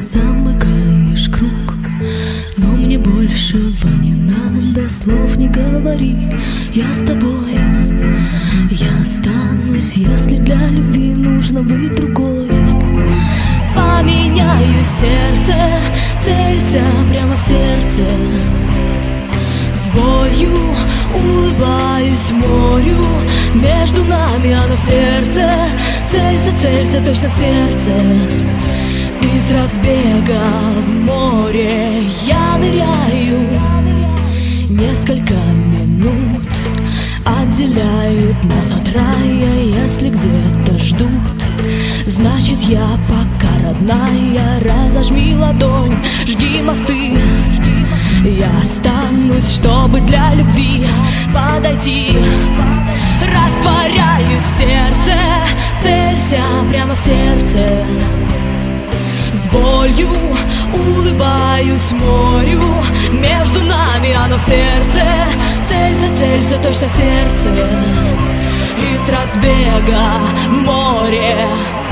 замыкаешь круг, но мне большего не надо, слов не говори. Я с тобой, я останусь, если для любви нужно быть другой. Поменяю сердце, целься прямо в сердце. С болью улыбаюсь морю, между нами оно в сердце. Целься, целься точно в сердце. Из разбега в море я ныряю. Несколько минут отделяют нас от рая. Если где-то ждут, значит я пока родная. Разожми ладонь, жги мосты. Я останусь, чтобы для любви подойти. Растворяюсь в сердце, целься прямо в сердце. С болью улыбаюсь морю, между нами оно в сердце. Целься, целься точно в сердце. Из разбега в море.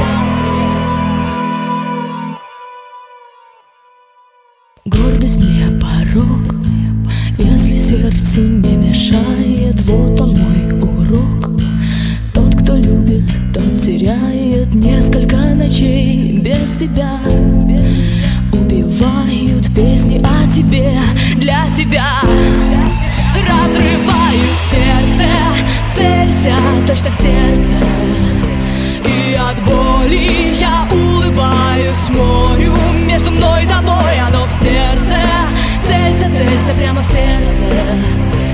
Гордость не порок, если сердцу не мешает. Вот он мой урок. Тот, кто любит, тот теряет. Несколько ночей без тебя убивают песни о тебе, для тебя. Разрывают сердце, целься точно в сердце. И от боли я улыбаюсь морю, между мной и тобой оно в сердце. Целься, целься прямо в сердце.